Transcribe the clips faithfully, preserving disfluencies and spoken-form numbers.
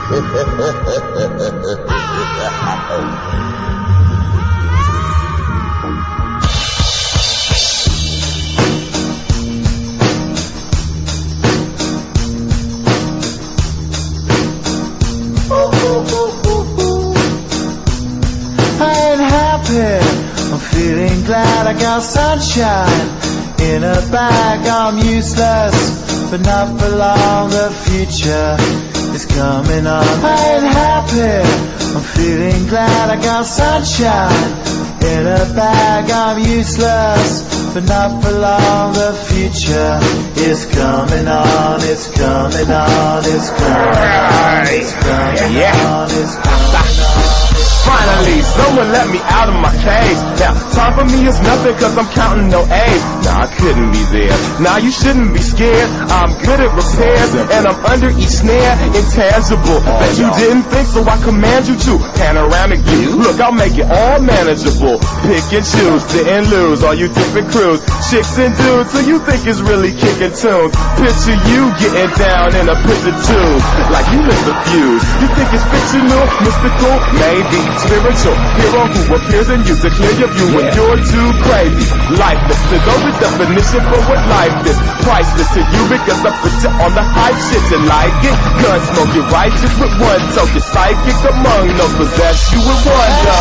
I'm feeling glad I got sunshine in a bag. I'm useless, but not for long. The future is coming on. I ain't happy. I'm feeling glad I got sunshine in a bag. I'm useless, but not for long. The future is coming on. It's coming on. It's coming on. It's coming on. It's coming on. Finally, someone let me out of my cage. Now, time for me is nothing cause I'm counting no A's. Nah, I couldn't be there. Now you shouldn't be scared. I'm good at repairs and I'm under each snare. Intangible. Bet you didn't think, so I command you to. Panoramic view. Look, I'll make it all manageable. Pick and choose, sit and lose. All you different crews, chicks and dudes who you think is really kicking tunes. Picture you getting down in a picture tube like you lit the fuse. You think it's fictional, mystical, maybe spiritual hero who appears in you to clear your view when you're too crazy. Lifeless is over definition for what life is. Priceless to you because I put you on the hype shit. You like it? Gun smoke, you're righteous with one toke. You're psychic among no possess you with one go.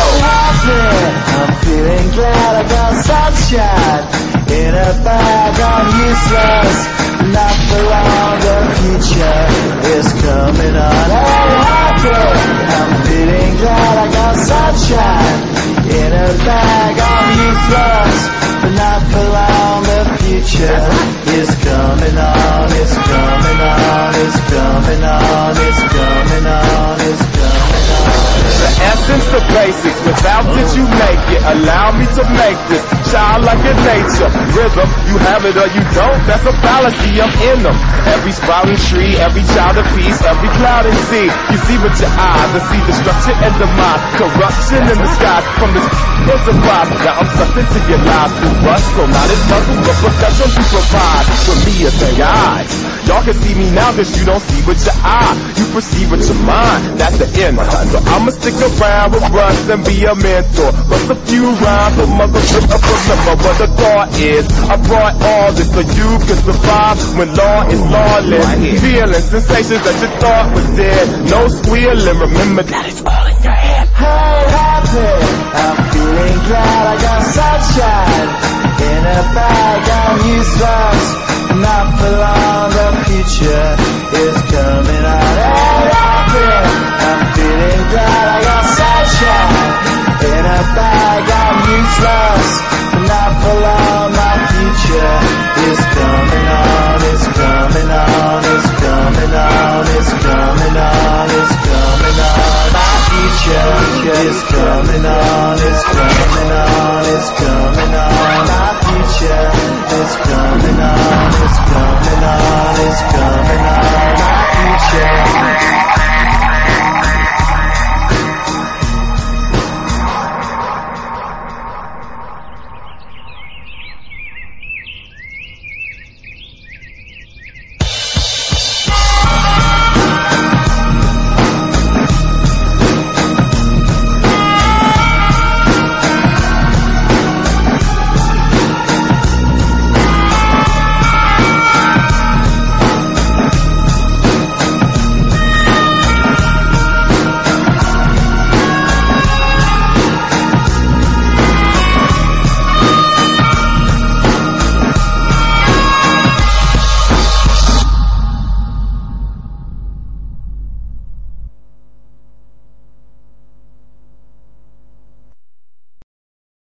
I'm feeling glad I got sunshine in a bag. I'm useless, not for long. The future is coming on. I'm happy. I'm feeling glad I got sunshine in a bag. I'm useless, but not for long. The future is coming on. It's coming on. It's coming on. It's coming on. It's coming on. The essence, the basics. Without it, you make it. Allow me to make this childlike in nature. Rhythm, you have it or you don't. That's a fallacy. I'm in them. Every sprouting tree, every child of peace, every cloud and sea. You see with your eyes and see destruction and demise. Corruption in the sky from this enterprise. Now I'm sucked into your lives through rust. So not as muscle, but profession to provide for me as a guide. Y'all can see me now cause you don't see with your eye. You perceive with your mind. That's the end. So I'ma stick around with Russ and be a mentor. Bust a few rhymes for motherfucker. Remember what the thought is. I brought all this so you can survive when law is lawless. Feeling sensations that you thought was dead. No squealing. Remember that it's all in your head. Hey, happy. I'm feeling glad I got sunshine in a bag. I'm useless, not for long. The future is coming on. Hey, happy. I'm feeling glad I got sunshine in a bag. I'm useless, not for long. My future is coming on. It's coming on. It's coming on. It's coming on. It's coming on. My future is coming on. It's coming on. It's coming on. My future is coming on. It's coming on. It's coming on.